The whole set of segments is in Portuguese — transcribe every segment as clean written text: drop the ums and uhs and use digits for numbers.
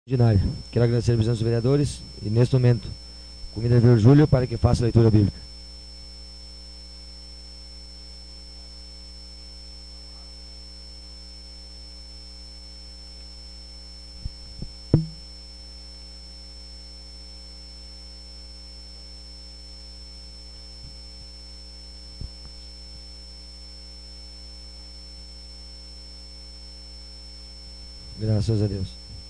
Ordinária. Quero agradecer a presença dos vereadores e, neste momento, convido o vereador Júlio para que faça a leitura bíblica. Graças a Deus.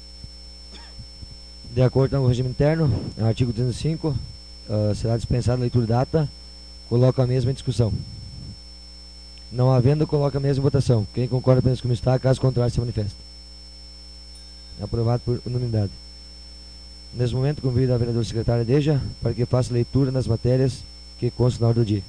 De acordo com o regime interno, artigo 305, será dispensada a leitura da ata. Coloco a mesma em discussão. Não havendo, coloca a mesma em votação. Quem concorda apenas como está, caso contrário, se manifesta. Aprovado por unanimidade. Nesse momento, convido a vereadora secretária Deja para que faça leitura nas matérias que constam na ordem do dia.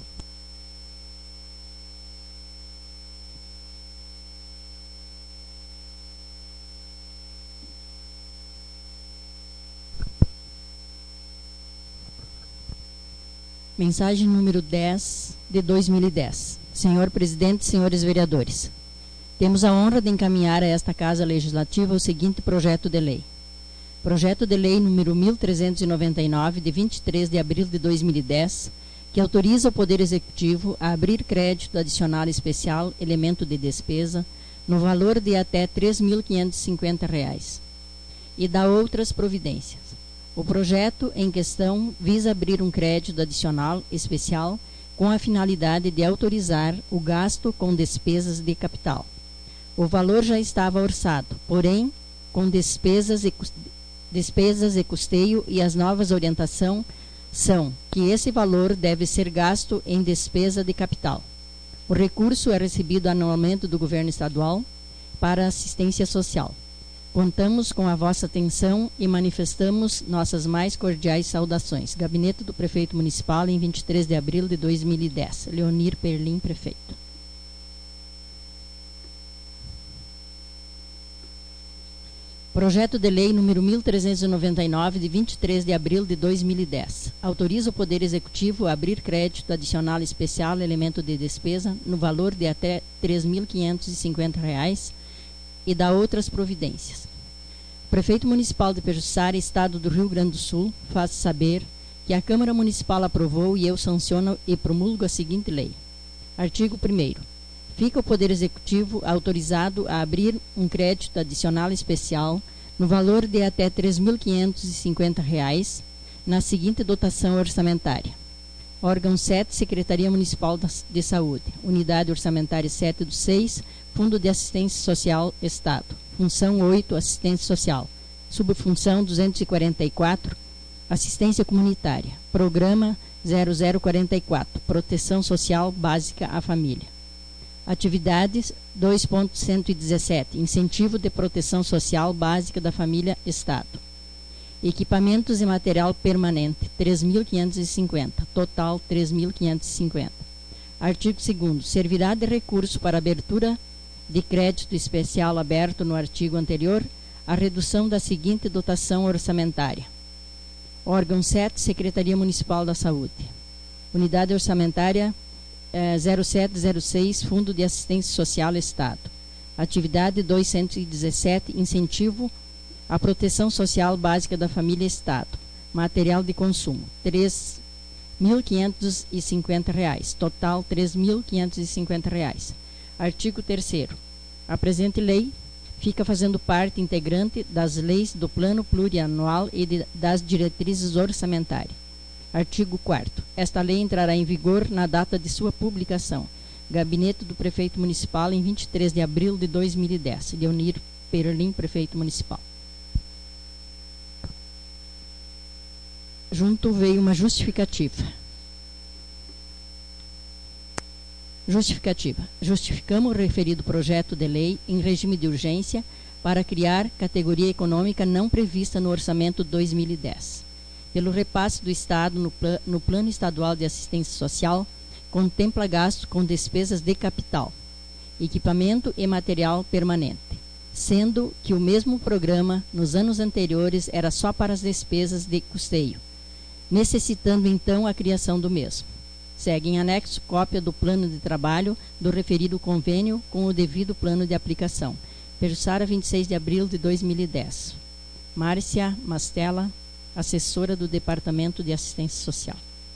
Mensagem número 10 de 2010. Senhor presidente, senhores vereadores, temos a honra de encaminhar a esta Casa Legislativa o seguinte projeto de lei. Projeto de lei número 1399, de 23 de abril de 2010, que autoriza o Poder Executivo a abrir crédito adicional especial, elemento de despesa, no valor de até R$ 3.550, e dá outras providências. O projeto em questão visa abrir um crédito adicional especial com a finalidade de autorizar o gasto com despesas de capital. O valor já estava orçado, porém, com despesas e custeio, e as novas orientações são que esse valor deve ser gasto em despesa de capital. O recurso é recebido anualmente do governo estadual para assistência social. Contamos com a vossa atenção e manifestamos nossas mais cordiais saudações. Gabinete do Prefeito Municipal, em 23 de abril de 2010. Leonir Perlim, Prefeito. Projeto de Lei número 1399, de 23 de abril de 2010. Autoriza o Poder Executivo a abrir crédito adicional especial, elemento de despesa, no valor de até R$ 3.550, e dá outras providências. O Prefeito Municipal de Pejuçara, Estado do Rio Grande do Sul, faz saber que a Câmara Municipal aprovou e eu sanciono e promulgo a seguinte lei. Artigo 1º. Fica o Poder Executivo autorizado a abrir um crédito adicional especial no valor de até R$ 3.550 na seguinte dotação orçamentária. Órgão 7, Secretaria Municipal de Saúde. Unidade orçamentária 7 do 6, Fundo de Assistência Social, Estado. Função 8, Assistência Social. Subfunção 244, Assistência Comunitária. Programa 0044, Proteção Social Básica à Família. Atividades 2.117, Incentivo de Proteção Social Básica da Família, Estado. Equipamentos e material permanente, 3.550, total 3.550. Artigo 2º. Servirá de recurso para abertura de crédito especial aberto no artigo anterior a redução da seguinte dotação orçamentária. Órgão 7, Secretaria Municipal da Saúde. Unidade orçamentária 0706, Fundo de Assistência Social, Estado. Atividade 217, Incentivo à Proteção Social Básica da Família, Estado. Material de consumo, R$ 3.550, total R$ 3.550. Artigo 3º. A presente lei fica fazendo parte integrante das leis do Plano Plurianual e das diretrizes orçamentárias. Artigo 4º. Esta lei entrará em vigor na data de sua publicação. Gabinete do Prefeito Municipal, em 23 de abril de 2010. Leonir Perlim, Prefeito Municipal. Junto veio uma justificativa. Justificamos o referido projeto de lei em regime de urgência para criar categoria econômica não prevista no orçamento 2010. Pelo repasse do Estado no Plano Estadual de Assistência Social, contempla gasto com despesas de capital, equipamento e material permanente, sendo que o mesmo programa, nos anos anteriores, era só para as despesas de custeio, necessitando então a criação do mesmo. Segue em anexo cópia do plano de trabalho do referido convênio com o devido plano de aplicação. Pejuçara, 26 de abril de 2010. Márcia Mastella, assessora do Departamento de Assistência Social.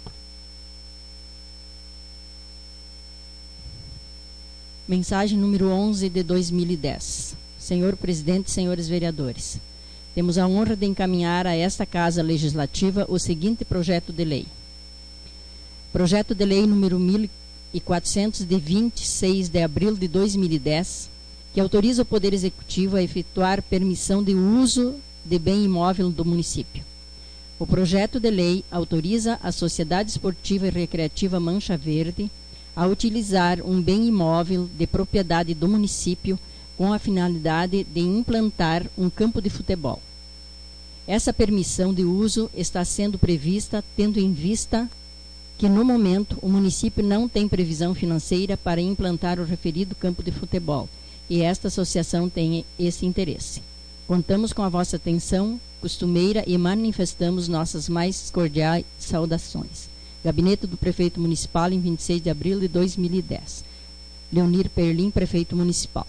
Mensagem número 11 de 2010. Senhor Presidente, senhores vereadores, temos a honra de encaminhar a esta Casa Legislativa o seguinte projeto de lei. Projeto de lei número 1400 de 26 de abril de 2010, que autoriza o Poder Executivo a efetuar permissão de uso de bem imóvel do município. O projeto de lei autoriza a Sociedade Esportiva e Recreativa Mancha Verde a utilizar um bem imóvel de propriedade do município com a finalidade de implantar um campo de futebol. Essa permissão de uso está sendo prevista tendo em vista que, no momento, o município não tem previsão financeira para implantar o referido campo de futebol, e esta associação tem esse interesse. Contamos com a vossa atenção costumeira e manifestamos nossas mais cordiais saudações. Gabinete do Prefeito Municipal, em 26 de abril de 2010. Leonir Perlim, Prefeito Municipal.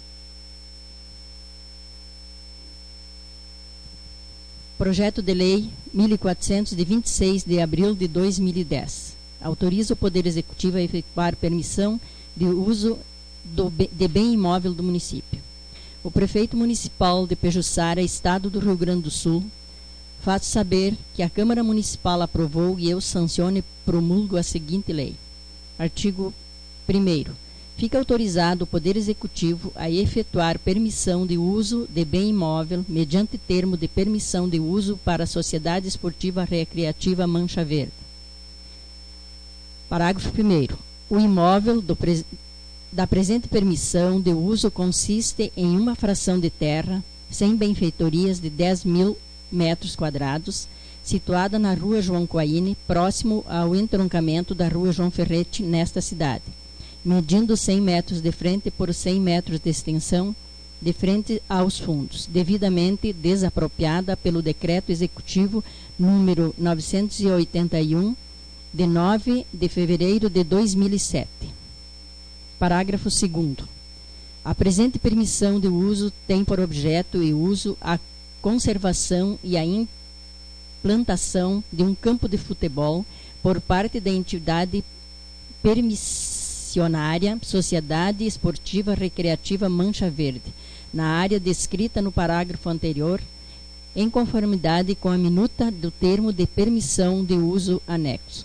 Projeto de Lei 1400, de 26 de abril de 2010. Autoriza o Poder Executivo a efetuar permissão de uso de bem imóvel do município. O Prefeito Municipal de Pejuçara, Estado do Rio Grande do Sul, faço saber que a Câmara Municipal aprovou e eu sanciono e promulgo a seguinte lei. Artigo 1º. Fica autorizado o Poder Executivo a efetuar permissão de uso de bem imóvel mediante termo de permissão de uso para a Sociedade Esportiva Recreativa Mancha Verde. Parágrafo 1º. O imóvel da presente permissão de uso consiste em uma fração de terra sem benfeitorias de 10.000 metros quadrados, situada na Rua João Coaine, próximo ao entroncamento da Rua João Ferretti, nesta cidade, medindo 100 metros de frente por 100 metros de extensão, de frente aos fundos, devidamente desapropriada pelo Decreto Executivo número 981, de 9 de fevereiro de 2007. Parágrafo 2º. A presente permissão de uso tem por objeto e uso a conservação e a implantação de um campo de futebol por parte da entidade permissionária Sociedade Esportiva Recreativa Mancha Verde, na área descrita no parágrafo anterior, em conformidade com a minuta do termo de permissão de uso anexo.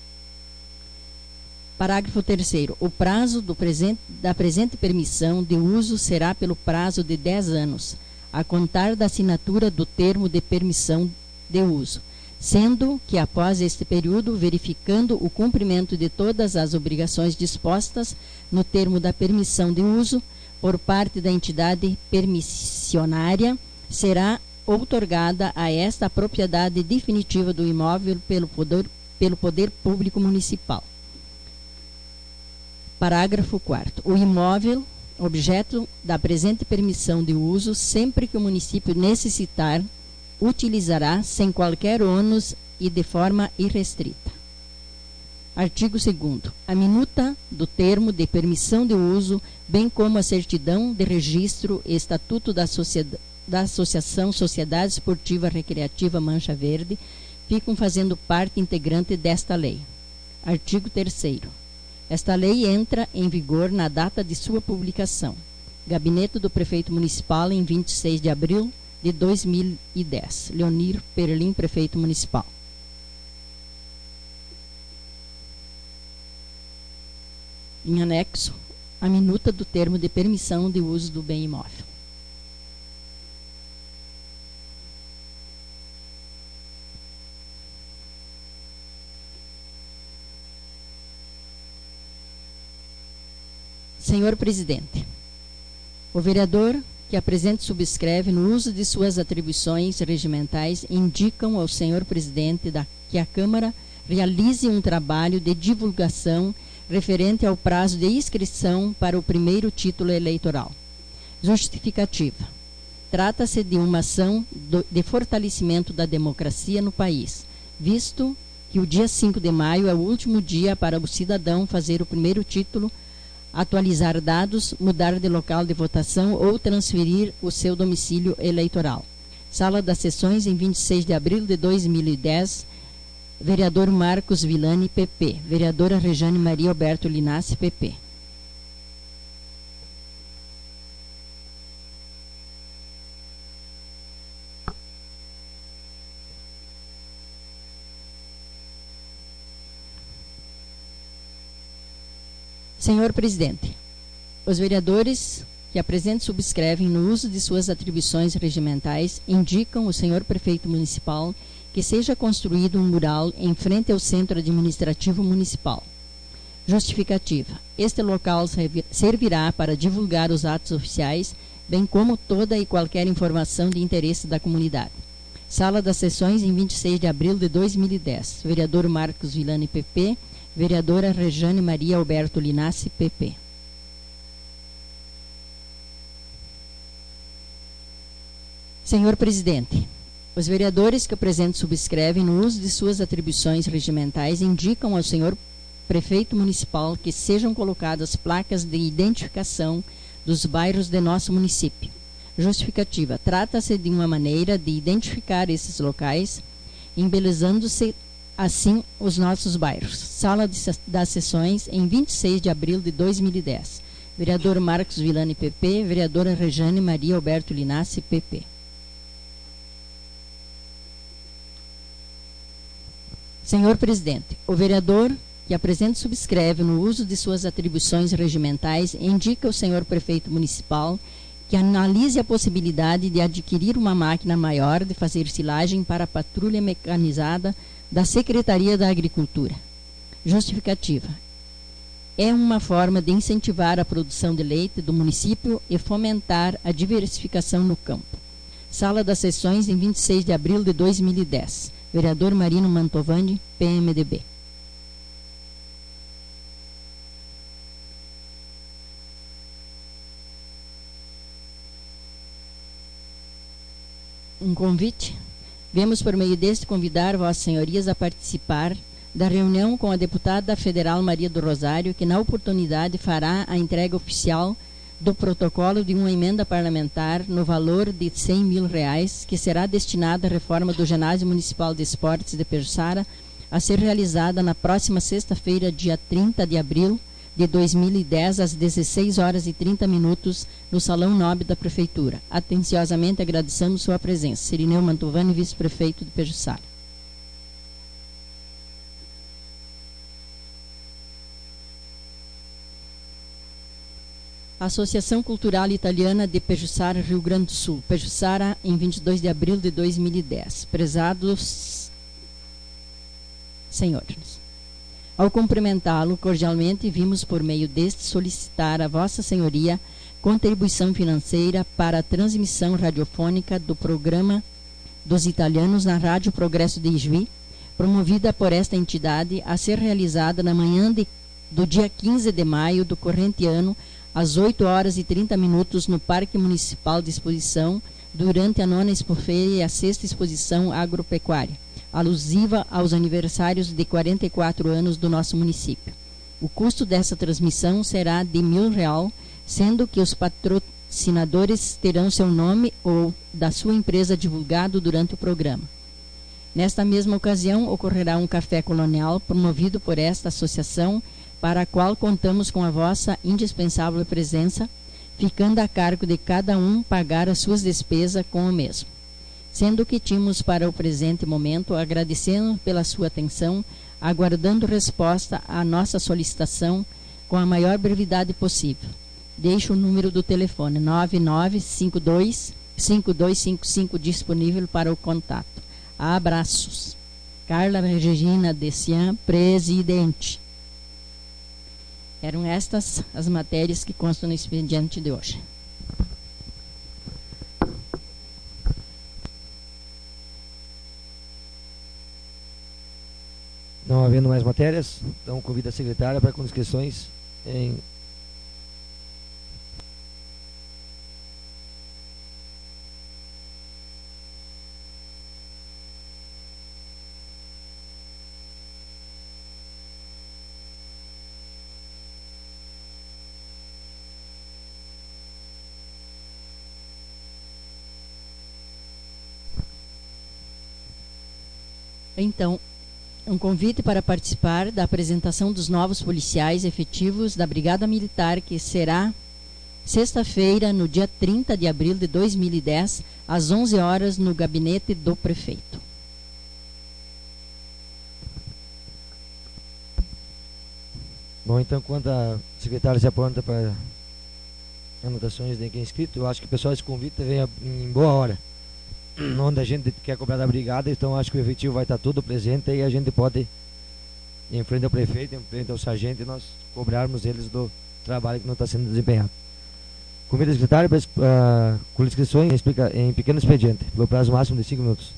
Parágrafo 3º. O prazo da presente permissão de uso será pelo prazo de 10 anos, a contar da assinatura do termo de permissão de uso, sendo que após este período, verificando o cumprimento de todas as obrigações dispostas no termo da permissão de uso por parte da entidade permissionária, será outorgada a esta a propriedade definitiva do imóvel pelo Poder Público Municipal. Parágrafo 4º. O imóvel objeto da presente permissão de uso, sempre que o município necessitar, utilizará sem qualquer ônus e de forma irrestrita. Artigo 2º. A minuta do termo de permissão de uso, bem como a certidão de registro e estatuto da Associação Sociedade Esportiva Recreativa Mancha Verde, ficam fazendo parte integrante desta lei. Artigo 3º. Esta lei entra em vigor na data de sua publicação. Gabinete do Prefeito Municipal, em 26 de abril de 2010. Leonir Perlim, Prefeito Municipal. Em anexo, a minuta do termo de permissão de uso do bem imóvel. Senhor Presidente, o vereador que a presente subscreve no uso de suas atribuições regimentais indicam ao Senhor Presidente que a Câmara realize um trabalho de divulgação referente ao prazo de inscrição para o primeiro título eleitoral. Justificativa. Trata-se de uma ação de fortalecimento da democracia no país, visto que o dia 5 de maio é o último dia para o cidadão fazer o primeiro título, atualizar dados, mudar de local de votação ou transferir o seu domicílio eleitoral. Sala das Sessões, em 26 de abril de 2010, vereador Marcos Villani, PP. Vereadora Rejane Maria Alberto Linassi, PP. Senhor Presidente, os vereadores que a presente subscrevem no uso de suas atribuições regimentais indicam ao senhor prefeito municipal que seja construído um mural em frente ao Centro Administrativo Municipal. Justificativa. Este local servirá para divulgar os atos oficiais, bem como toda e qualquer informação de interesse da comunidade. Sala das Sessões, em 26 de abril de 2010. Vereador Marcos Villani, PP. Vereadora Rejane Maria Alberto Linassi, PP. Senhor Presidente, os vereadores que o presente subscrevem no uso de suas atribuições regimentais indicam ao senhor prefeito municipal que sejam colocadas placas de identificação dos bairros de nosso município. Justificativa. Trata-se de uma maneira de identificar esses locais, embelezando-se assim os nossos bairros. Sala das Sessões, em 26 de abril de 2010. Vereador Marcos Villani, PP. Vereadora Rejane Maria Alberto Linassi, PP. Senhor Presidente, o vereador que a presente subscreve no uso de suas atribuições regimentais indica ao senhor prefeito municipal que analise a possibilidade de adquirir uma máquina maior de fazer silagem para a patrulha mecanizada da Secretaria da Agricultura. Justificativa. É uma forma de incentivar a produção de leite do município e fomentar a diversificação no campo. Sala das Sessões, em 26 de abril de 2010. Vereador Marino Mantovani, PMDB. Um convite. Vemos por meio deste convidar Vossas Senhorias a participar da reunião com a deputada federal Maria do Rosário, que na oportunidade fará a entrega oficial do protocolo de uma emenda parlamentar no valor de R$100 mil, que será destinada à reforma do Ginásio Municipal de Esportes de Pejuçara, a ser realizada na próxima sexta-feira, dia 30 de abril de 2010, às 16h30, no Salão Nobre da Prefeitura. Atenciosamente agradecemos sua presença. Cirineu Mantovani, vice-prefeito de Pejuçara. Associação Cultural Italiana de Pejuçara, Rio Grande do Sul. Pejuçara, em 22 de abril de 2010. Prezados senhores, ao cumprimentá-lo cordialmente, vimos por meio deste solicitar a Vossa Senhoria contribuição financeira para a transmissão radiofônica do programa dos italianos na Rádio Progresso de Ijuí, promovida por esta entidade, a ser realizada na manhã do dia 15 de maio do corrente ano, às 8h30, no Parque Municipal de Exposição, durante a 9ª Expofeira e a 6ª Exposição Agropecuária, alusiva aos aniversários de 44 anos do nosso município. O custo dessa transmissão será de R$1.000, sendo que os patrocinadores terão seu nome ou da sua empresa divulgado durante o programa. Nesta mesma ocasião, ocorrerá um café colonial promovido por esta associação, para a qual contamos com a vossa indispensável presença, ficando a cargo de cada um pagar as suas despesas com o mesmo. Sendo que tínhamos para o presente momento, agradecendo pela sua atenção, aguardando resposta à nossa solicitação com a maior brevidade possível. Deixo o número do telefone 9952-5255 disponível para o contato. Abraços. Carla Regina Dessian, presidente. Eram estas as matérias que constam no expediente de hoje. Não havendo mais matérias, então convido a secretária para com inscrições em Então, um convite para participar da apresentação dos novos policiais efetivos da Brigada Militar, que será sexta-feira, no dia 30 de abril de 2010, às 11 horas, no gabinete do prefeito. Bom, então, quando a secretária se aponta para anotações de quem é inscrito, eu acho que o pessoal se convite venha em boa hora, onde a gente quer cobrar da brigada, então acho que o efetivo vai estar todo presente e a gente pode ir em frente ao prefeito, em frente ao sargento, e nós cobrarmos eles do trabalho que não está sendo desempenhado. Convido a secretária com inscrições em pequeno expediente, pelo prazo máximo de 5 minutos.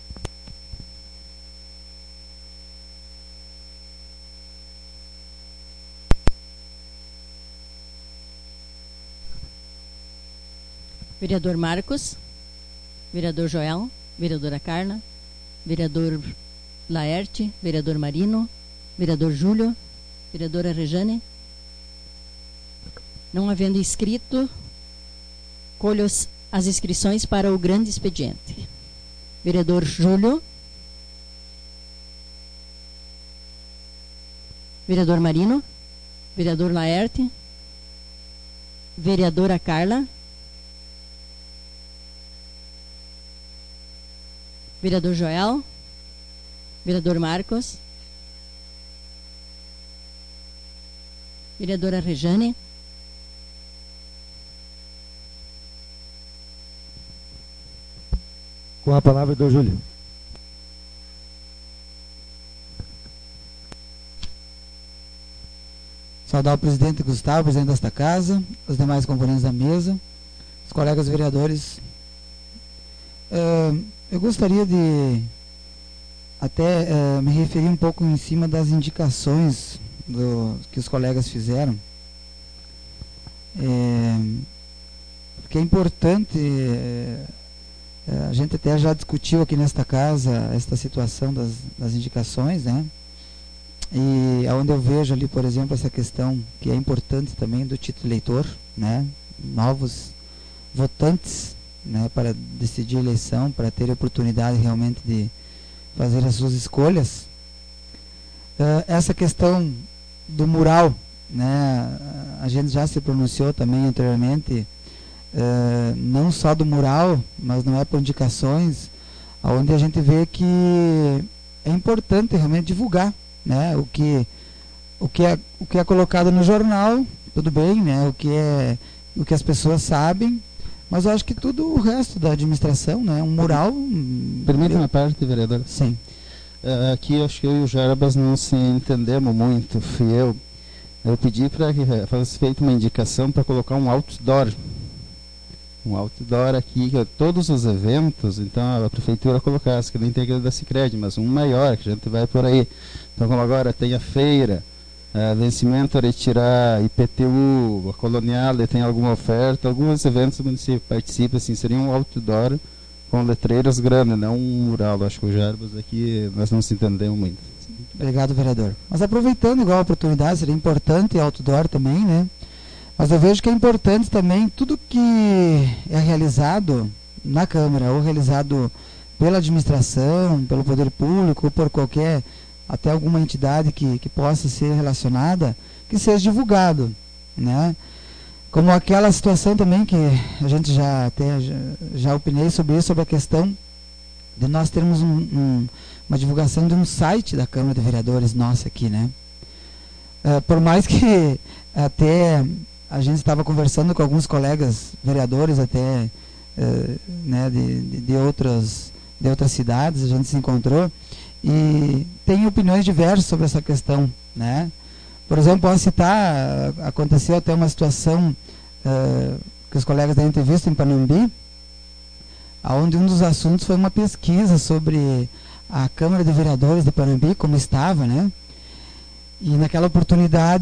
Vereador Marcos, vereador Joel, vereadora Carla, vereador Laerte, vereador Marino, vereador Júlio, vereadora Rejane. Não havendo inscrito, colho as inscrições para o grande expediente. Vereador Júlio, vereador Marino, vereador Laerte, vereadora Carla, vereador Joel, vereador Marcos, vereadora Rejane, com a palavra do Júlio. Saudar o presidente Gustavo, presidente desta casa, os demais componentes da mesa, os colegas vereadores. Eu gostaria de até me referir um pouco em cima das indicações que os colegas fizeram. Porque é importante, a gente até já discutiu aqui nesta casa esta situação das indicações, né? E onde eu vejo ali, por exemplo, essa questão que é importante também do título eleitor, né? Novos votantes, né, para decidir a eleição, para ter a oportunidade realmente de fazer as suas escolhas. Essa questão do mural, né, a gente já se pronunciou também anteriormente, não só do mural, mas não é por indicações, onde a gente vê que é importante realmente divulgar, né, o que é colocado no jornal, tudo bem, né, o que as pessoas sabem. Mas eu acho que tudo o resto da administração, né? Um mural... Permita uma parte, vereador? Sim. Aqui acho que eu e o Jarbas não se entendemos muito. Eu pedi para que fosse feita uma indicação para colocar um outdoor. Um outdoor aqui, que todos os eventos, então a prefeitura colocasse, que nem tem aquele da Sicredi, mas um maior, que a gente vai por aí. Então como agora tem a feira, vencimento a retirar, IPTU, a Colonial tem alguma oferta, alguns eventos do município participa, assim, seria um outdoor com letreiros grandes, não um mural. Acho que o Jarbas aqui nós não se entendemos muito. Obrigado, vereador. Mas aproveitando igual a oportunidade, seria importante outdoor também, né? Mas eu vejo que é importante também tudo que é realizado na Câmara, ou realizado pela administração, pelo poder público, ou por qualquer, até alguma entidade que possa ser relacionada, que seja divulgado, né? Como aquela situação também que a gente já opinei sobre isso, sobre a questão de nós termos uma divulgação de um site da Câmara de Vereadores nossa aqui, né? Por mais que até a gente estava conversando com alguns colegas vereadores até né, de outras cidades, a gente se encontrou e tem opiniões diversas sobre essa questão, né? Por exemplo, posso citar, aconteceu até uma situação que os colegas devem ter visto em Panambi, onde um dos assuntos foi uma pesquisa sobre a Câmara de Vereadores de Panambi, como estava, né? E naquela oportunidade,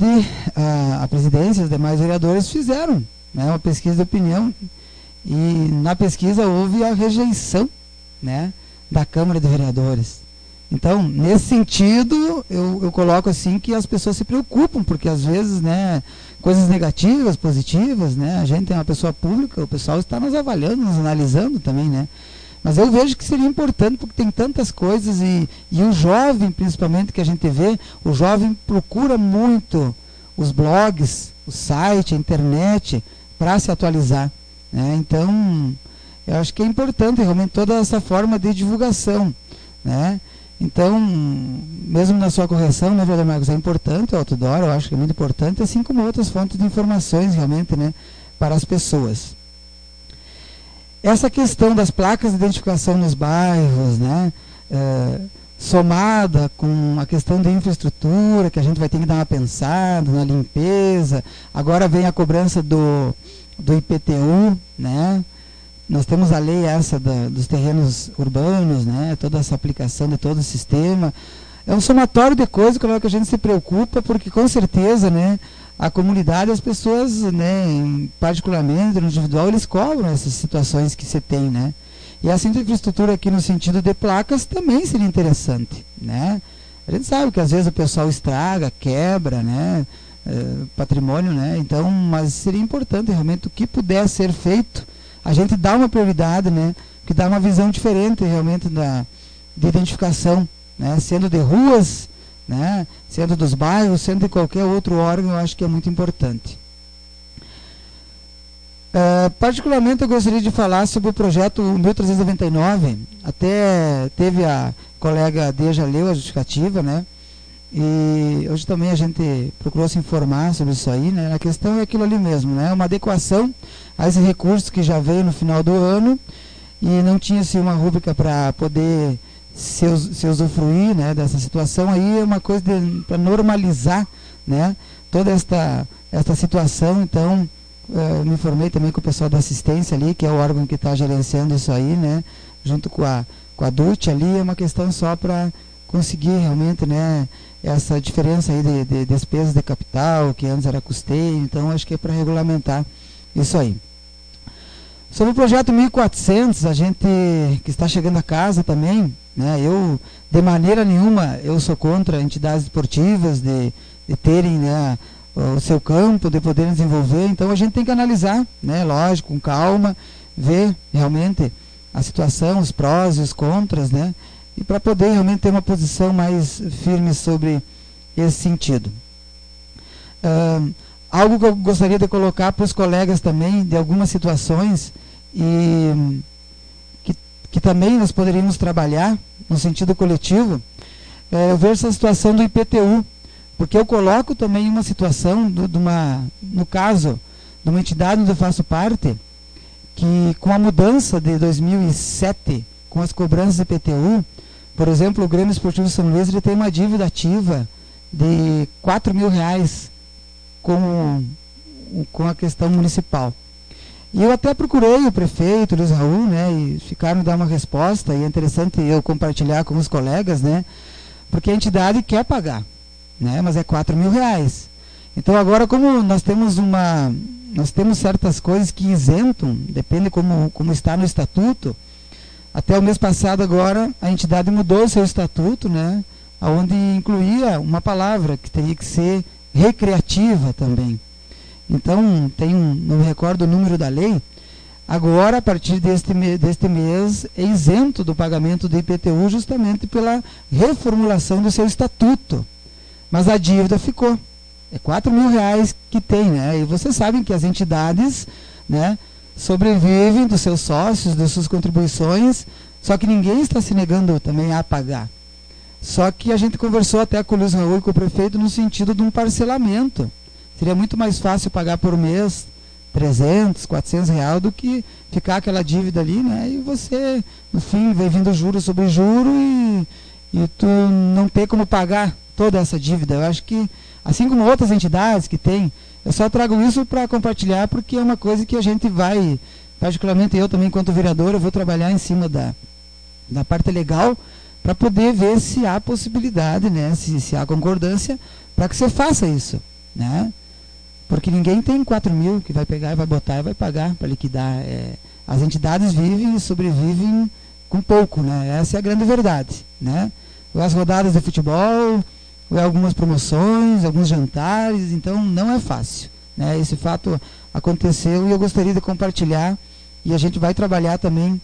a presidência e os demais vereadores fizeram, né, uma pesquisa de opinião, e na pesquisa houve a rejeição, né, da Câmara de Vereadores. Então, nesse sentido, eu coloco assim que as pessoas se preocupam, porque às vezes, né, coisas negativas, positivas, né, a gente é uma pessoa pública, o pessoal está nos avaliando, nos analisando também, né, Mas eu vejo que seria importante, porque tem tantas coisas, e o jovem, principalmente, que a gente vê, o jovem procura muito os blogs, o site, a internet, para se atualizar, né? Então, eu acho que é importante realmente toda essa forma de divulgação, né? Então, mesmo na sua correção, né, vereador Marcos, é importante o outdoor, eu acho que é muito importante, assim como outras fontes de informações, realmente, né, para as pessoas. Essa questão das placas de identificação nos bairros, né, somada com a questão de infraestrutura, que a gente vai ter que dar uma pensada na limpeza, agora vem a cobrança do IPTU, né? Nós temos a lei essa dos terrenos urbanos, né? Toda essa aplicação de todo o sistema. É um somatório de coisas que a gente se preocupa, porque com certeza, né, a comunidade, as pessoas, né, particularmente no individual, eles cobram essas situações que você tem, né? E essa infraestrutura aqui no sentido de placas também seria interessante, né? A gente sabe que às vezes o pessoal estraga, quebra, né, patrimônio, né? Então, mas seria importante realmente o que puder ser feito, a gente dá uma prioridade, né, que dá uma visão diferente realmente de identificação, né, sendo de ruas, né, sendo dos bairros, sendo de qualquer outro órgão, eu acho que é muito importante. Particularmente eu gostaria de falar sobre o projeto 1399, até teve a colega Deja leu a justificativa, né, e hoje também a gente procurou se informar sobre isso aí, né, a questão é aquilo ali mesmo, né, uma adequação a esses recursos que já veio no final do ano, e não tinha-se uma rúbrica para poder se usufruir, né, dessa situação. Aí é uma coisa para normalizar, né, toda esta situação. Então, me informei também com o pessoal da assistência ali, que é o órgão que está gerenciando isso aí, né, junto com a DUT ali. É uma questão só para conseguir realmente, né, essa diferença aí de despesas de capital, que antes era custeio. Então, acho que é para regulamentar isso aí. Sobre o projeto 1400, a gente que está chegando a casa também, né, eu, de maneira nenhuma, eu sou contra entidades esportivas de terem, né, o seu campo, de poderem desenvolver. Então a gente tem que analisar, né, lógico, com calma, ver realmente a situação, os prós e os contras, né, e para poder realmente ter uma posição mais firme sobre esse sentido. Algo que eu gostaria de colocar para os colegas também, de algumas situações, e que também nós poderíamos trabalhar no sentido coletivo, eu vejo essa situação do IPTU, porque eu coloco também uma situação, no caso, de uma entidade onde eu faço parte, que com a mudança de 2007, com as cobranças do IPTU, por exemplo, o Grêmio Esportivo São Luís, ele tem uma dívida ativa de R$4.000 com a questão municipal. E eu até procurei o prefeito, Luiz Raul, né, e ficaram me dar uma resposta, e é interessante eu compartilhar com os colegas, né, porque a entidade quer pagar, né, mas é R$4.000. Então agora, como nós temos certas coisas que isentam, depende como está no estatuto. Até o mês passado agora, a entidade mudou o seu estatuto, né, onde incluía uma palavra que teria que ser recreativa também. Então, não me recordo o número da lei, agora, a partir deste mês, é isento do pagamento do IPTU justamente pela reformulação do seu estatuto. Mas a dívida ficou. É R$4.000 que tem, né? E vocês sabem que as entidades, né, sobrevivem dos seus sócios, das suas contribuições, só que ninguém está se negando também a pagar. Só que a gente conversou até com o Luiz Raul e com o prefeito no sentido de um parcelamento. Seria muito mais fácil pagar por mês R$300, R$400 do que ficar aquela dívida ali, né? E você, no fim, vai vindo juro sobre juro e tu não ter como pagar toda essa dívida. Eu acho que, assim como outras entidades que têm, eu só trago isso para compartilhar, porque é uma coisa que a gente vai, particularmente eu também, enquanto vereador, eu vou trabalhar em cima da parte legal, para poder ver se há possibilidade, né? Se há concordância, para que você faça isso, né? Porque ninguém tem 4.000 que vai pegar e vai botar e vai pagar para liquidar. As entidades vivem e sobrevivem com pouco, né? Essa é a grande verdade, né? As rodadas de futebol, algumas promoções, alguns jantares, então não é fácil, né? Esse fato aconteceu e eu gostaria de compartilhar, e a gente vai trabalhar também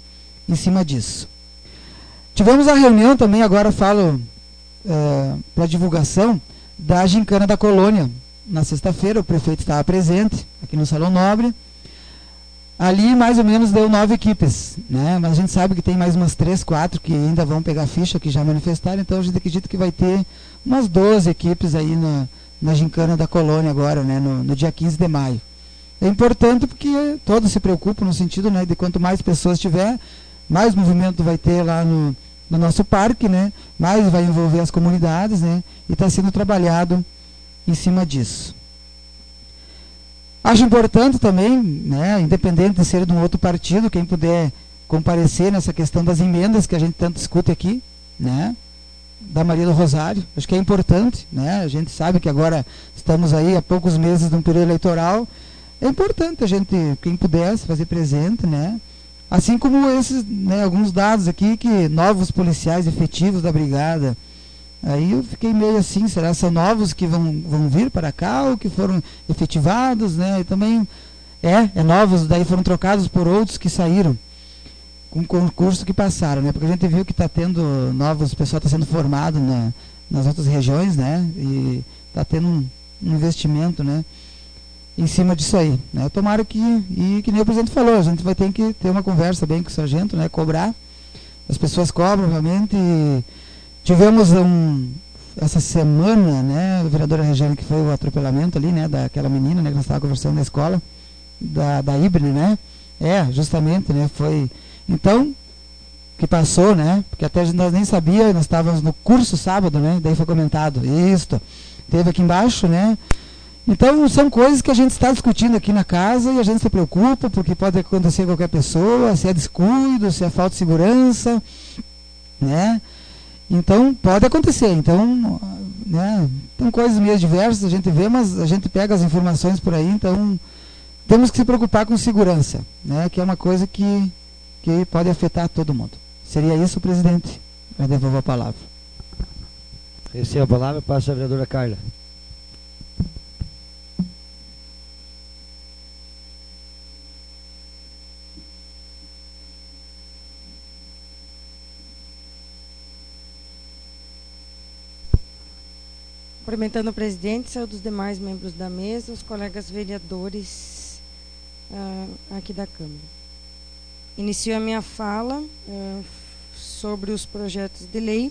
em cima disso. Tivemos a reunião também, agora falo para divulgação, da Gincana da Colônia. Na sexta-feira o prefeito estava presente aqui no Salão Nobre. Ali mais ou menos deu 9 equipes, né? Mas a gente sabe que tem mais umas 3, 4 que ainda vão pegar ficha, que já manifestaram, então a gente acredita que vai ter umas 12 equipes aí na Gincana da Colônia agora, né? No dia 15 de maio. É importante porque todos se preocupam no sentido, né, de quanto mais pessoas tiver, mais movimento vai ter lá no nosso parque, né? Mais vai envolver as comunidades, né? E está sendo trabalhado em cima disso. Acho importante também, né, independente de ser de um outro partido, quem puder comparecer nessa questão das emendas que a gente tanto discute aqui, né, da Maria do Rosário, acho que é importante, né, a gente sabe que agora estamos aí há poucos meses de um período eleitoral, é importante a gente, quem puder, se fazer presente, né, assim como esses, né, alguns dados aqui, que novos policiais efetivos da brigada. Aí eu fiquei meio assim, será que são novos que vão vir para cá ou que foram efetivados, né? E também novos, daí foram trocados por outros que saíram com concurso que passaram, né? Porque a gente viu que está tendo novos, o pessoal está sendo formado nas outras regiões, né? E está tendo um investimento, né, em cima disso aí, né? Tomara que nem o presidente falou, a gente vai ter que ter uma conversa bem com o sargento, né? Cobrar, as pessoas cobram realmente. Tivemos essa semana, né, a vereadora Regiane, que foi o atropelamento ali, né, daquela menina, né, que nós estávamos conversando na escola, da Ibre, né, justamente, né, foi, então, que passou, né, porque até nós nem sabíamos, nós estávamos no curso sábado, né, daí foi comentado, isto, teve aqui embaixo, né, então são coisas que a gente está discutindo aqui na casa e a gente se preocupa, porque pode acontecer com qualquer pessoa, se é descuido, se é falta de segurança, né. Então, pode acontecer. Então, né, tem coisas meio diversas, a gente vê, mas a gente pega as informações por aí, então temos que se preocupar com segurança, né, que é uma coisa que pode afetar todo mundo. Seria isso, presidente? Eu devolvo a palavra. Receba a palavra, passa a vereadora Carla. Cumprimentando o presidente, saúdo os demais membros da mesa, os colegas vereadores aqui da Câmara. Inicio a minha fala sobre os projetos de lei.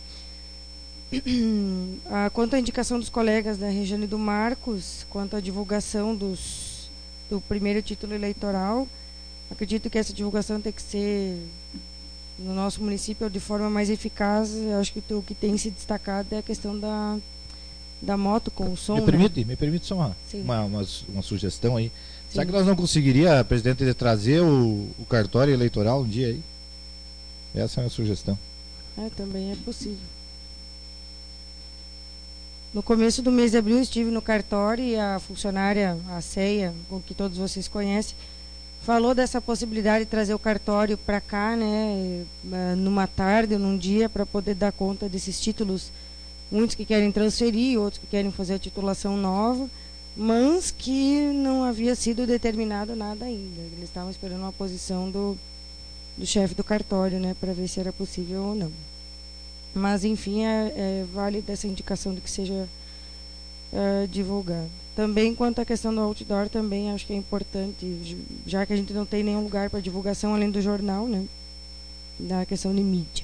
Quanto à indicação dos colegas da Regiane do Marcos, quanto à divulgação do primeiro título eleitoral, acredito que essa divulgação tem que ser no nosso município de forma mais eficaz. Eu acho que o que tem se destacado é a questão da moto com o som. Me permite só uma sugestão aí. Sim. Será que nós não conseguiria, presidente, trazer o cartório eleitoral um dia aí? Essa é a minha sugestão. Também é possível. No começo do mês de abril estive no cartório e a funcionária, a Ceia, com que todos vocês conhecem, falou dessa possibilidade de trazer o cartório para cá, né, numa tarde ou num dia, para poder dar conta desses títulos. Muitos que querem transferir, outros que querem fazer a titulação nova, mas que não havia sido determinado nada ainda. Eles estavam esperando uma posição do chefe do cartório, né, para ver se era possível ou não. Mas, enfim, é válida essa indicação de que seja divulgado. Também, quanto à questão do outdoor, também acho que é importante, já que a gente não tem nenhum lugar para divulgação além do jornal, né, da questão de mídia.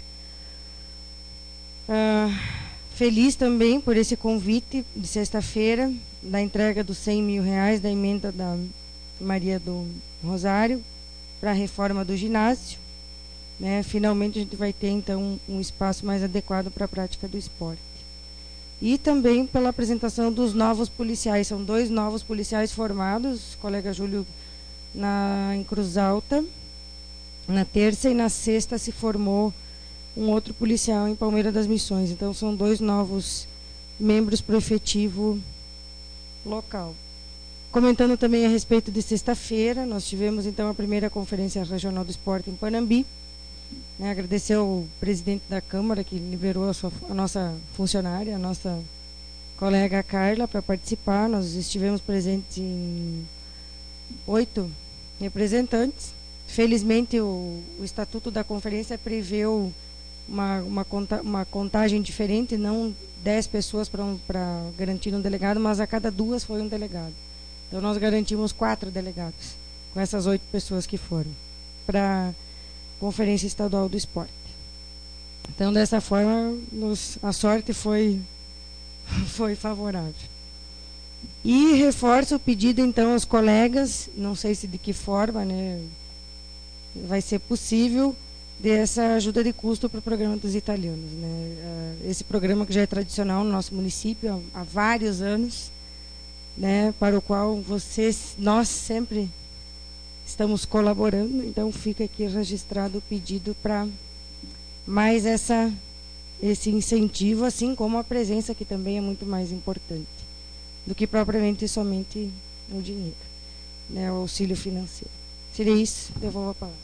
Feliz também por esse convite de sexta-feira, da entrega dos R$100 mil da emenda da Maria do Rosário para a reforma do ginásio, né? Finalmente a gente vai ter então um espaço mais adequado para a prática do esporte. E também pela apresentação dos novos policiais, são 2 novos policiais formados, o colega Júlio em Cruz Alta, na terça, e na sexta se formou um outro policial em Palmeira das Missões. Então são 2 novos membros para o efetivo local. Comentando também a respeito de sexta-feira, nós tivemos então a primeira conferência regional do esporte em Panambi, né, agradecer ao presidente da Câmara que liberou a nossa funcionária, a nossa colega Carla, para participar. Nós estivemos presentes em 8 representantes, felizmente o Estatuto da Conferência preveu uma contagem diferente, não 10 pessoas para garantir um delegado, mas a cada 2 foi um delegado. Então nós garantimos 4 delegados, com essas 8 pessoas que foram para a Conferência Estadual do Esporte. Então, dessa forma, a sorte foi favorável. E reforço o pedido, então, aos colegas, não sei se de que forma, né, vai ser possível, dessa ajuda de custo para o programa dos italianos, né? Esse programa que já é tradicional no nosso município há vários anos, né, para o qual nós sempre estamos colaborando, então fica aqui registrado o pedido para mais esse incentivo, assim como a presença, que também é muito mais importante do que propriamente somente o dinheiro, né, o auxílio financeiro. Seria isso, devolvo a palavra.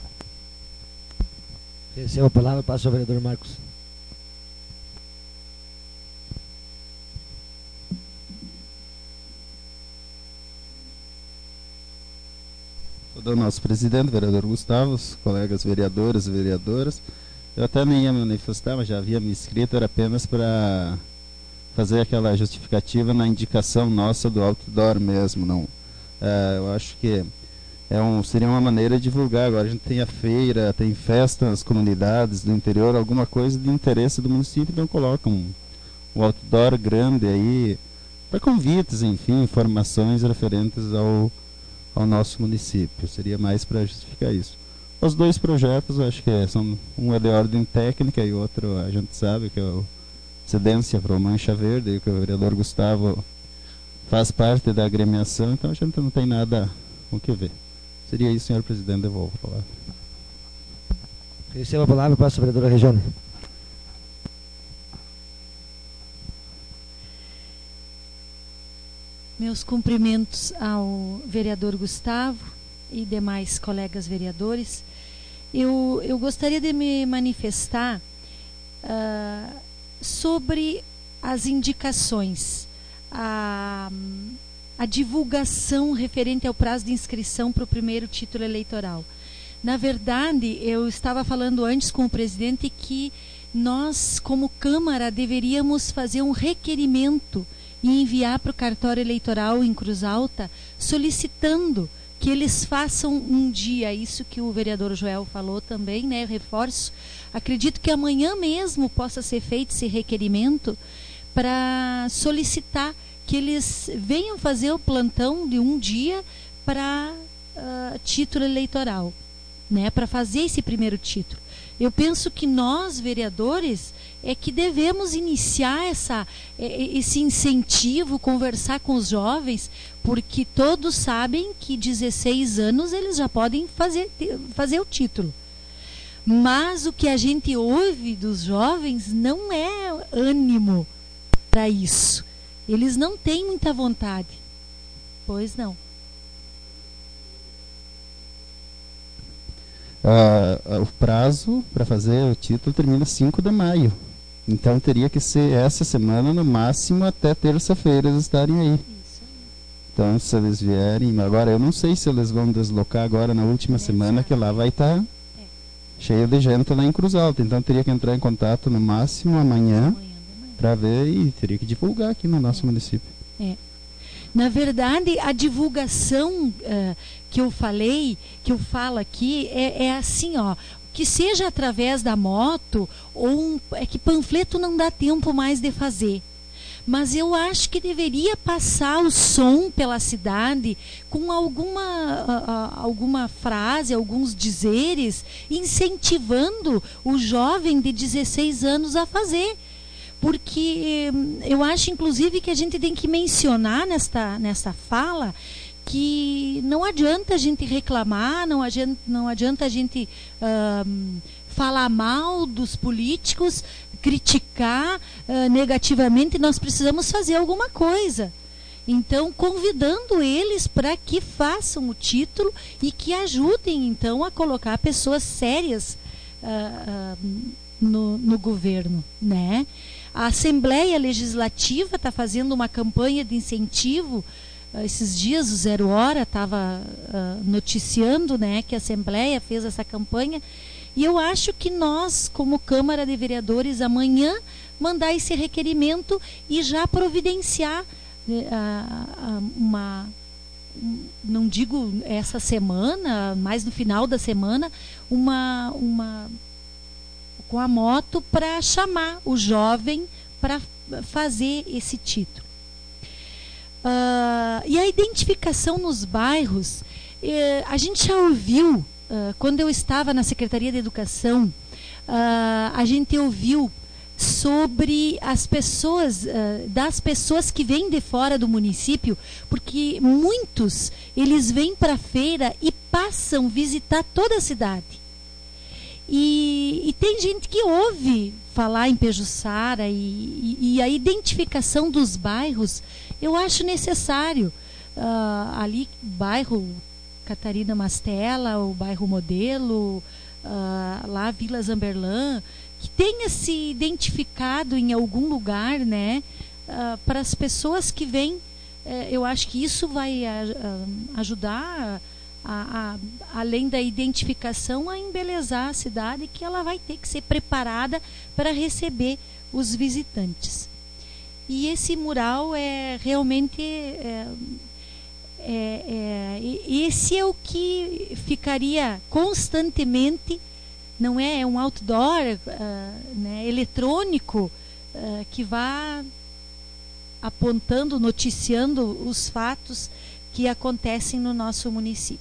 Recebo a palavra, passo ao vereador Marcos. Do nosso presidente, vereador Gustavo, os colegas vereadores e vereadoras. Eu até nem ia me manifestar, mas já havia me inscrito, era apenas para fazer aquela justificativa na indicação nossa do outdoor mesmo. Não, eu acho que seria uma maneira de divulgar. Agora a gente tem a feira, tem festa nas comunidades do interior, alguma coisa de interesse do município, então coloca um outdoor grande aí, para convites, enfim, informações referentes ao nosso município. Seria mais para justificar isso. Os 2 projetos, eu acho que um é de ordem técnica e o outro a gente sabe que é o cedência para o Mancha Verde, que o vereador Gustavo faz parte da agremiação, então a gente não tem nada o que ver. Seria isso, senhor presidente, devolvo a palavra. Recebo a palavra, passo à vereadora Regiane. Meus cumprimentos ao vereador Gustavo e demais colegas vereadores. Eu gostaria de me manifestar sobre as indicações, a divulgação referente ao prazo de inscrição para o primeiro título eleitoral. Na verdade, eu estava falando antes com o presidente que nós, como Câmara, deveríamos fazer um requerimento e enviar para o cartório eleitoral em Cruz Alta, solicitando que eles façam um dia, isso que o vereador Joel falou também, né, reforço, acredito que amanhã mesmo possa ser feito esse requerimento para solicitar que eles venham fazer o plantão de um dia para título eleitoral, né, para fazer esse primeiro título. Eu penso que nós, vereadores, é que devemos iniciar esse incentivo, conversar com os jovens, porque todos sabem que 16 anos eles já podem fazer o título. Mas o que a gente ouve dos jovens não é ânimo para isso. Eles não têm muita vontade. Pois não. O prazo para fazer o título termina 5 de maio. Então teria que ser essa semana, no máximo até terça-feira eles estarem aí. Então, se eles vierem... Agora, eu não sei se eles vão deslocar agora na última semana, que lá vai estar cheio de gente lá em Cruz Alta. Então, teria que entrar em contato no máximo amanhã para ver e teria que divulgar aqui no nosso município. Na verdade, a divulgação que eu falo aqui é assim, ó, que seja através da moto ou é que panfleto não dá tempo mais de fazer. Mas eu acho que deveria passar o som pela cidade com alguma frase, alguns dizeres, incentivando o jovem de 16 anos a fazer. Porque eu acho, inclusive, que a gente tem que mencionar nesta fala que não adianta a gente reclamar, não adianta a gente falar mal dos políticos, criticar negativamente, nós precisamos fazer alguma coisa. Então, convidando eles para que façam o título e que ajudem, então, a colocar pessoas sérias no governo, né? A Assembleia Legislativa está fazendo uma campanha de incentivo esses dias o Zero Hora estava noticiando, né, que a Assembleia fez essa campanha, e eu acho que nós, como Câmara de Vereadores, amanhã mandar esse requerimento e já providenciar não digo essa semana, mas no final da semana, com a moto para chamar o jovem para fazer esse título. E a identificação nos bairros, a gente já ouviu, quando eu estava na Secretaria de Educação, a gente ouviu sobre as pessoas, das pessoas que vêm de fora do município, porque muitos, eles vêm para a feira e passam visitar toda a cidade. E tem gente que ouve falar em Pejuçara e a identificação dos bairros, eu acho necessário. Ali, bairro Catarina Mastella, o bairro Modelo, lá Vila Zamberlan, que tenha se identificado em algum lugar, né, para as pessoas que vêm. Eu acho que isso vai ajudar, além da identificação, a embelezar a cidade, que ela vai ter que ser preparada para receber os visitantes. E esse mural realmente esse é o que ficaria constantemente. Não é um outdoor né, eletrônico que vá apontando, noticiando os fatos que acontecem no nosso município.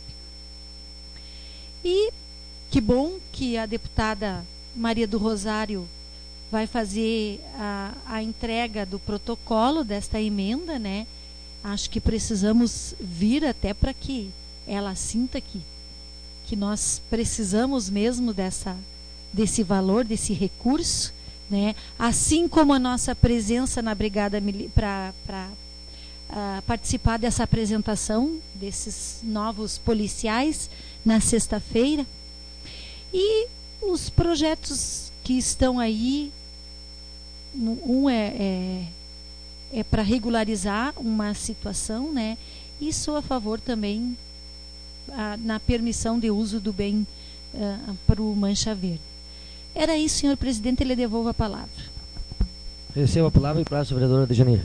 E que bom que a deputada Maria do Rosário vai fazer a entrega do protocolo desta emenda, né? Acho que precisamos vir até para que ela sinta que nós precisamos mesmo desse valor, desse recurso, né? Assim como a nossa presença na Brigada para participar dessa apresentação desses novos policiais na sexta-feira. E os projetos que estão aí, um é para regularizar uma situação, né? E sou a favor também na permissão de uso do bem para o Mancha Verde. Era isso, senhor presidente, ele devolve a palavra. Recebo a palavra e prazo a vereadora Dejanir.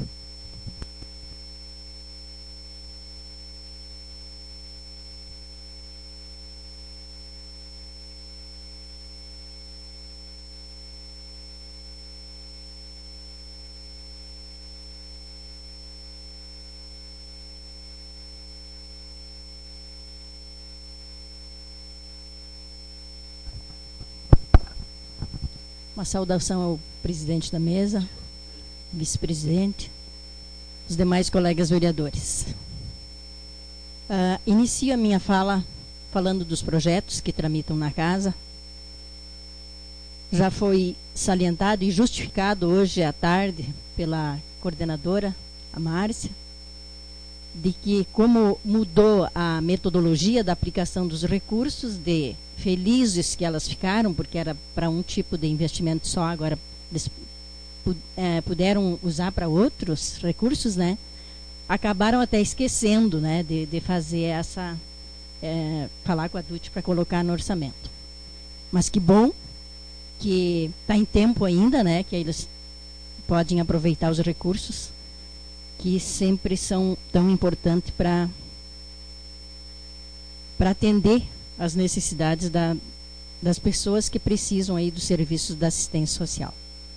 Uma saudação ao presidente da mesa, vice-presidente, os demais colegas vereadores. Inicio a minha fala falando dos projetos que tramitam na casa. Já foi salientado e justificado hoje à tarde pela coordenadora, a Márcia, de que como mudou a metodologia da aplicação dos recursos, de felizes que elas ficaram, porque era para um tipo de investimento só, agora eles puderam usar para outros recursos, né? Acabaram até esquecendo, né, de fazer essa, falar com a DUT para colocar no orçamento. Mas que bom que está em tempo ainda, né, que eles podem aproveitar os recursos que sempre são tão importantes para atender as necessidades das pessoas que precisam aí dos serviços da assistência social.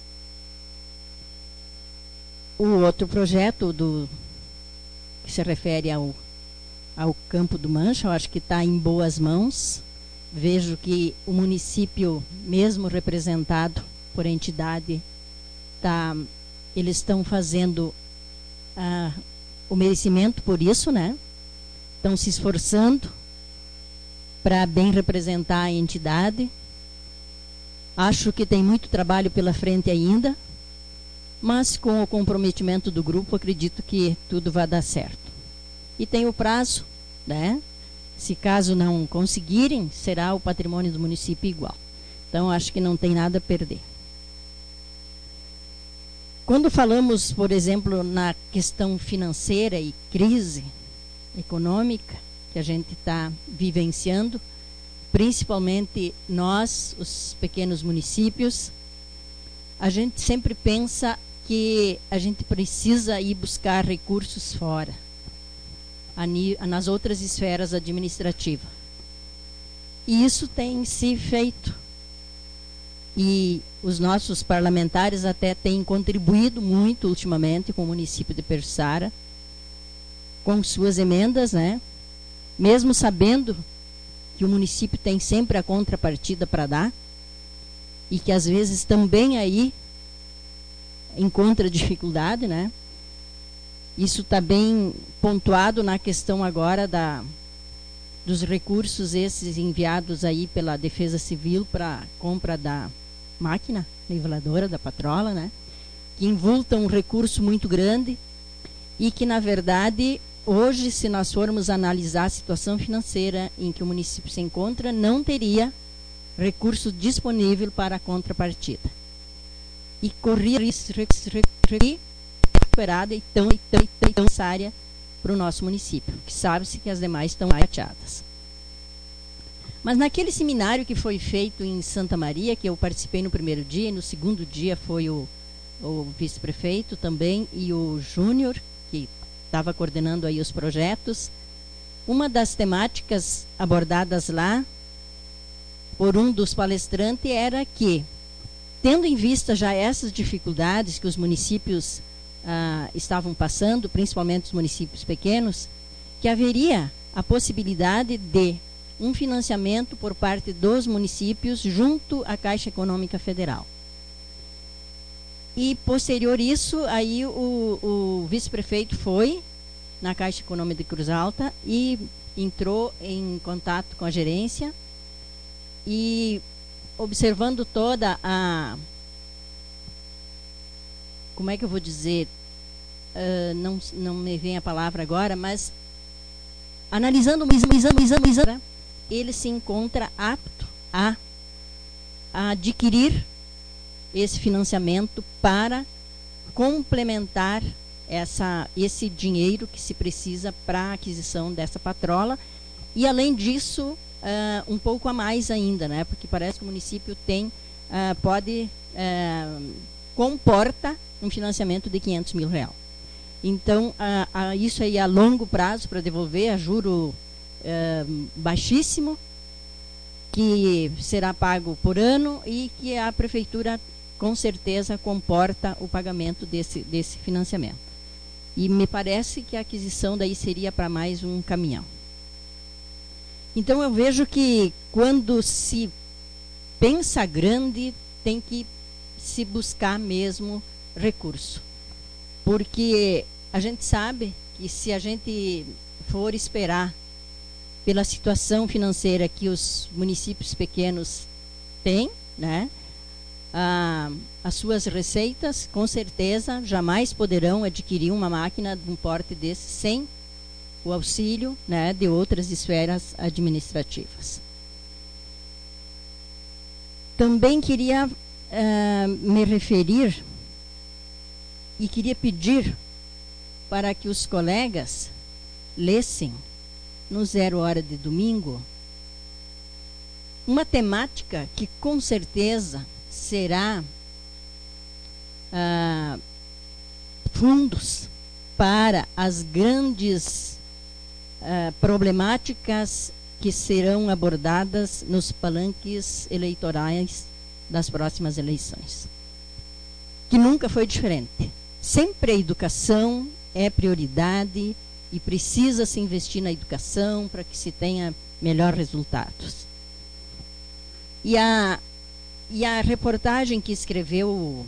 O outro projeto que se refere ao campo do Mancha, eu acho que está em boas mãos. Vejo que o município, mesmo representado por entidade, eles estão fazendo o merecimento por isso, né? Estão se esforçando para bem representar a entidade. Acho que tem muito trabalho pela frente ainda, mas com o comprometimento do grupo, acredito que tudo vai dar certo. E tem o prazo, né? Se caso não conseguirem, será o patrimônio do município igual. Então, acho que não tem nada a perder. Quando falamos, por exemplo, na questão financeira e crise econômica que a gente está vivenciando, principalmente nós, os pequenos municípios, a gente sempre pensa que a gente precisa ir buscar recursos fora, nas outras esferas administrativas. E isso tem se feito. E os nossos parlamentares até têm contribuído muito ultimamente com o município de Persara, com suas emendas, né? Mesmo sabendo que o município tem sempre a contrapartida para dar, e que às vezes também aí encontra dificuldade, né? Isso está bem pontuado na questão agora dos recursos esses enviados aí pela Defesa Civil para compra da máquina niveladora, da patrola, né? Que invulta um recurso muito grande e que, na verdade, hoje, se nós formos analisar a situação financeira em que o município se encontra, não teria recurso disponível para a contrapartida. E corria isso recuperada e tão necessária para o nosso município, que sabe-se que as demais estão chateadas. Mas naquele seminário que foi feito em Santa Maria, que eu participei no primeiro dia, e no segundo dia foi o vice-prefeito também e o Júnior, que estava coordenando aí os projetos, uma das temáticas abordadas lá por um dos palestrantes era que, tendo em vista já essas dificuldades que os municípios estavam passando, principalmente os municípios pequenos, que haveria a possibilidade de um financiamento por parte dos municípios junto à Caixa Econômica Federal. E, posterior isso, aí o vice-prefeito foi na Caixa Econômica de Cruz Alta e entrou em contato com a gerência e, observando toda a... Como é que eu vou dizer? Não me vem a palavra agora, mas analisando, ele se encontra apto a adquirir esse financiamento para complementar esse dinheiro que se precisa para a aquisição dessa patrola. E, além disso, um pouco a mais ainda, né? Porque parece que o município comporta um financiamento de R$500 mil. Então, isso aí a longo prazo para devolver a juro baixíssimo, que será pago por ano e que a prefeitura com certeza comporta o pagamento desse financiamento. E me parece que a aquisição daí seria para mais um caminhão. Então eu vejo que quando se pensa grande, tem que se buscar mesmo recurso. Porque a gente sabe que se a gente for esperar pela situação financeira que os municípios pequenos têm, né? As suas receitas, com certeza, jamais poderão adquirir uma máquina de um porte desse sem o auxílio, né, de outras esferas administrativas. Também queria me referir e queria pedir para que os colegas lessem no 0 Hora de domingo uma temática que com certeza será fundos para as grandes problemáticas que serão abordadas nos palanques eleitorais das próximas eleições. Que nunca foi diferente. Sempre a educação é prioridade e precisa se investir na educação para que se tenha melhores resultados. E a reportagem que escreveu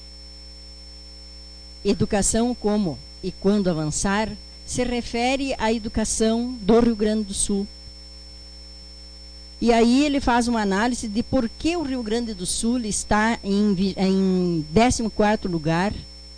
Educação como e quando avançar se refere à educação do Rio Grande do Sul. E aí ele faz uma análise de por que o Rio Grande do Sul está em 14º lugar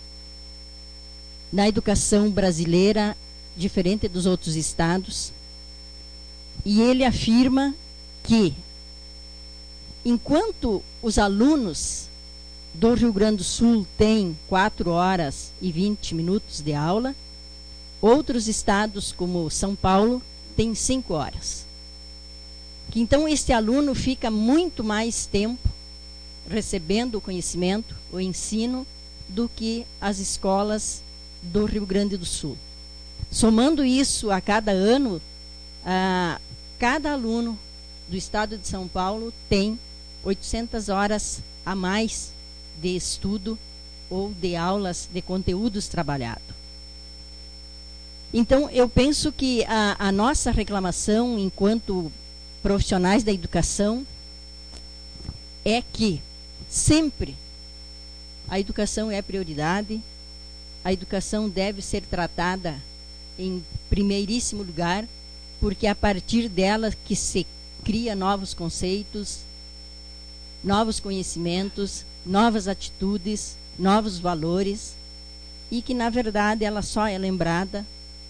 na educação brasileira, diferente dos outros estados. E ele afirma que, enquanto os alunos do Rio Grande do Sul tem 4 horas e 20 minutos de aula. Outros estados, como São Paulo, tem 5 horas. Que então este aluno fica muito mais tempo recebendo o conhecimento, o ensino, do que as escolas do Rio Grande do Sul. Somando isso a cada ano, cada aluno do estado de São Paulo tem 800 horas a mais de estudo ou de aulas, de conteúdos trabalhados. Então, eu penso que a nossa reclamação, enquanto profissionais da educação, é que sempre a educação é prioridade, a educação deve ser tratada em primeiríssimo lugar, porque é a partir dela que se cria novos conceitos, novos conhecimentos, novas atitudes, novos valores, e que, na verdade, ela só é lembrada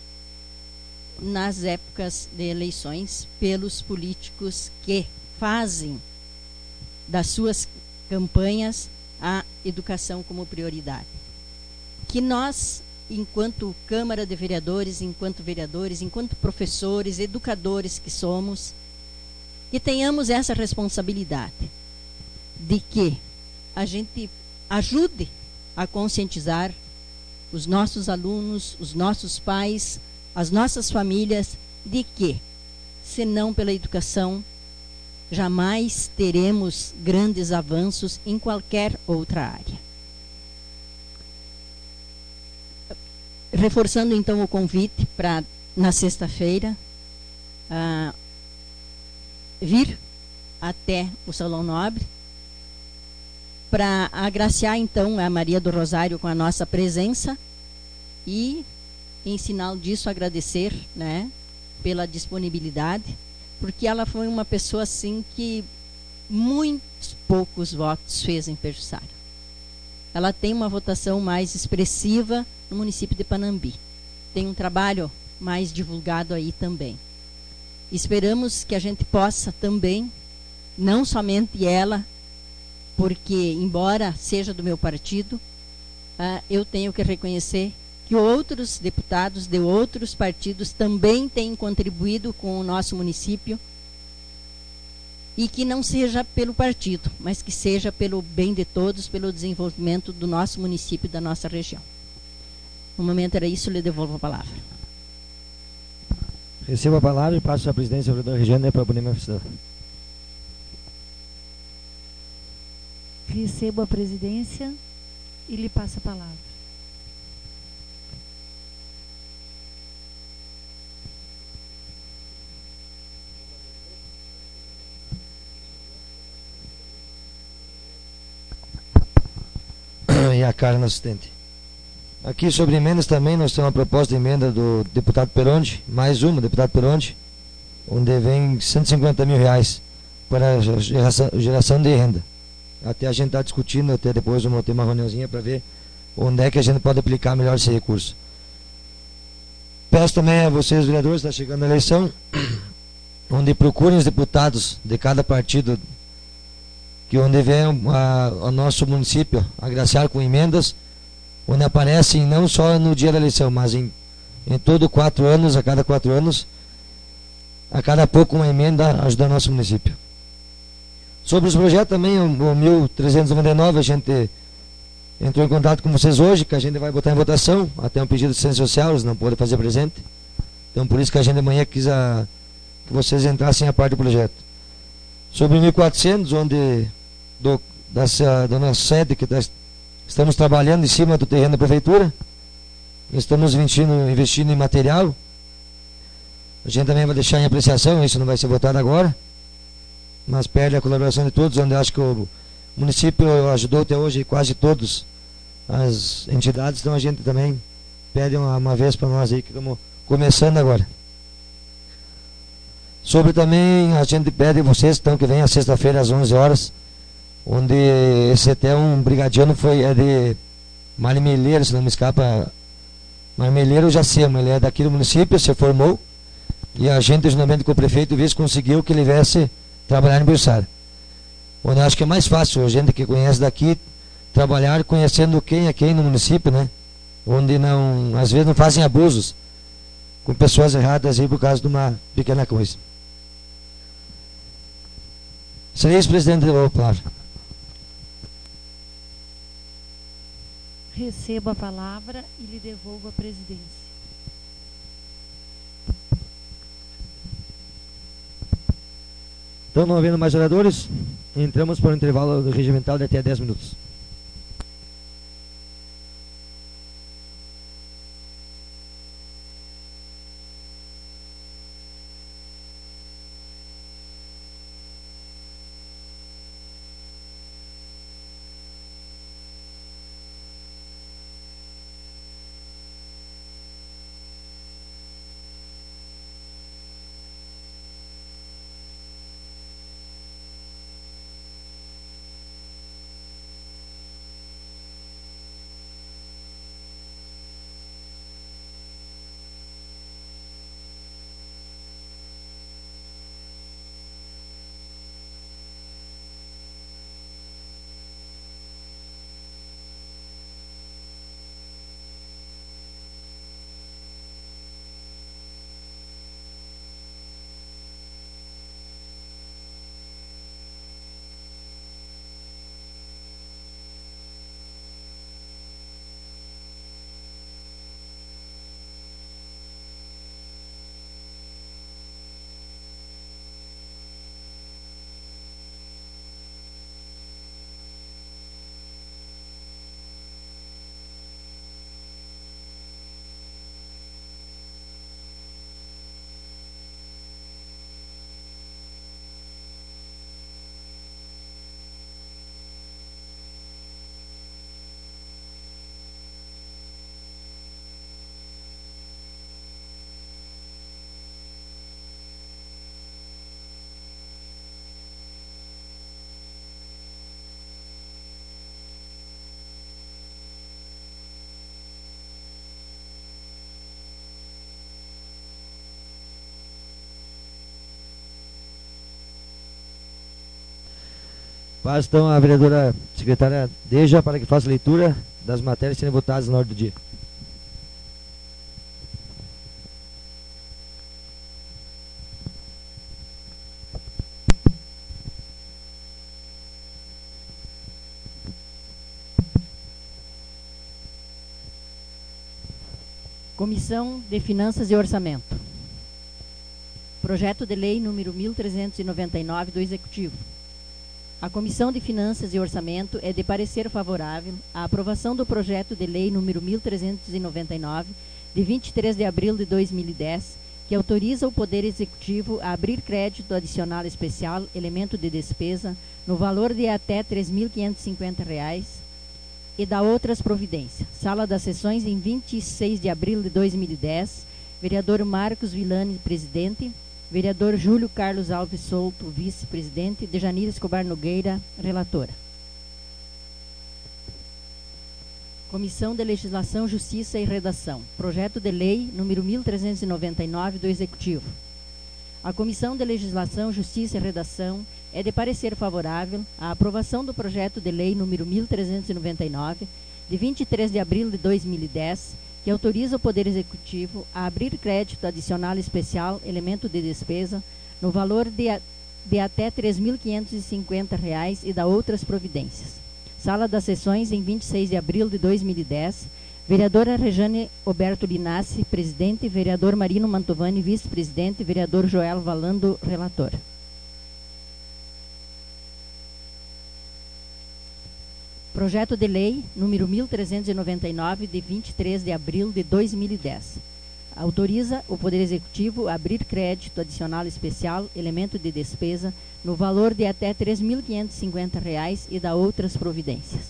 nas épocas de eleições pelos políticos que fazem das suas campanhas a educação como prioridade. Que nós, enquanto Câmara de Vereadores, enquanto professores, educadores que somos, que tenhamos essa responsabilidade de que a gente ajude a conscientizar os nossos alunos, os nossos pais, as nossas famílias, de que, se não pela educação, jamais teremos grandes avanços em qualquer outra área. Reforçando então o convite para, na sexta-feira, vir até o Salão Nobre, para agraciar então a Maria do Rosário com a nossa presença e, em sinal disso, agradecer, né, pela disponibilidade, porque ela foi uma pessoa assim que muitos poucos votos fez em Pejuçara. Ela tem uma votação mais expressiva no município de Panambi. Tem um trabalho mais divulgado aí também. Esperamos que a gente possa também, não somente ela, porque, embora seja do meu partido, eu tenho que reconhecer que outros deputados de outros partidos também têm contribuído com o nosso município, e que não seja pelo partido, mas que seja pelo bem de todos, pelo desenvolvimento do nosso município e da nossa região. No momento era isso, lhe devolvo a palavra. Recebo a palavra e passo a presidência do vereador Regiane para poder me manifestar. Recebo a presidência e lhe passo a palavra. E a Karen, assistente. Aqui sobre emendas também, nós temos uma proposta de emenda do deputado Peronde, mais uma, deputado Peronde, onde vem 150 mil reais para a geração de renda. Até a gente está discutindo, até depois vamos ter uma reuniãozinha para ver onde é que a gente pode aplicar melhor esse recurso. Peço também a vocês, vereadores, está chegando a eleição, onde procurem os deputados de cada partido, que onde vem o nosso município agraciar com emendas, onde aparecem não só no dia da eleição, mas em todo 4 anos, a cada 4 anos, a cada pouco uma emenda ajuda o nosso município. Sobre os projetos também, o 1399, a gente entrou em contato com vocês hoje, que a gente vai botar em votação, até um pedido de assistência social, eles não podem fazer presente. Então por isso que a gente amanhã quis que vocês entrassem a parte do projeto. Sobre o 1400, onde da nossa sede, que estamos trabalhando em cima do terreno da prefeitura, estamos investindo em material. A gente também vai deixar em apreciação, isso não vai ser votado agora, mas pede a colaboração de todos, onde acho que o município ajudou até hoje quase todas as entidades, então a gente também pede uma vez para nós aí, que estamos começando agora. Sobre também, a gente pede a vocês, então, que venha sexta-feira às 11 horas, onde esse até um brigadiano é de Marmeleiro, se não me escapa. Marmeleiro Jacema, ele é daqui do município, se formou, e a gente, juntamente com o prefeito, conseguiu que ele viesse trabalhar em Pejuçara. Onde eu acho que é mais fácil, a gente que conhece daqui trabalhar conhecendo quem é quem no município, né? Onde não, às vezes não fazem abusos com pessoas erradas aí por causa de uma pequena coisa. 6, presidente da palavra. Recebo a palavra e lhe devolvo a presidência. Então, não havendo mais oradores, entramos para o intervalo regimental de até 10 minutos. Passo então a vereadora secretária Deja para que faça a leitura das matérias serem votadas na ordem do dia. Comissão de Finanças e Orçamento. Projeto de Lei número 1399 do Executivo. A Comissão de Finanças e Orçamento é de parecer favorável à aprovação do projeto de lei número 1399, de 23 de abril de 2010, que autoriza o Poder Executivo a abrir crédito adicional especial, elemento de despesa, no valor de até R$ 3.550 e da outras providências. Sala das Sessões, em 26 de abril de 2010, vereador Marcos Villani, presidente, vereador Júlio Carlos Alves Souto, vice-presidente, Dejanira Escobar Nogueira, relatora. Comissão de Legislação, Justiça e Redação. Projeto de Lei número 1399 do Executivo. A Comissão de Legislação, Justiça e Redação é de parecer favorável à aprovação do projeto de lei número 1399, de 23 de abril de 2010, que autoriza o Poder Executivo a abrir crédito adicional especial, elemento de despesa, no valor de até R$ 3.550 e da outras providências. Sala das Sessões, em 26 de abril de 2010, vereadora Rejane Oberto Linassi, presidente, vereador Marino Mantovani, vice-presidente, vereador Joel Valando, relator. Projeto de Lei número 1399, de 23 de abril de 2010. Autoriza o Poder Executivo a abrir crédito adicional especial, elemento de despesa, no valor de até R$ 3.550 e da outras providências.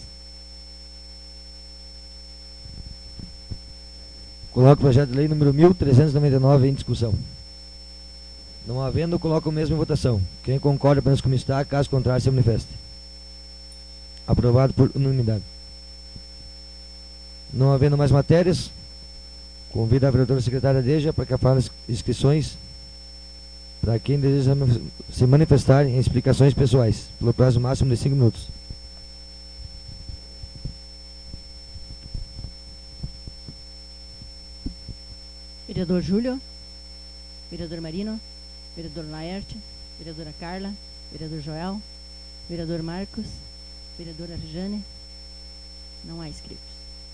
Coloco o projeto de lei número 1399 em discussão. Não havendo, coloco o mesmo em votação. Quem concorda apenas como está, caso contrário, se manifeste. Aprovado por unanimidade. Não havendo mais matérias, convido a vereadora secretária Deja para que faça as inscrições para quem deseja se manifestar em explicações pessoais, pelo prazo máximo de 5 minutos. Vereador Júlio, vereador Marino, vereador Laerte, vereadora Carla, vereador Joel, vereador Marcos, vereadora Jane. Não há inscritos.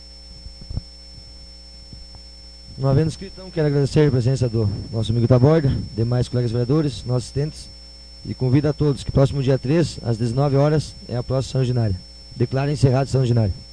Não havendo inscrito, então, quero agradecer a presença do nosso amigo Taborda, demais colegas vereadores, nossos assistentes, e convido a todos que próximo dia 3, às 19 horas, é a próxima sessão ordinária. Declaro encerrada a sessão ordinária.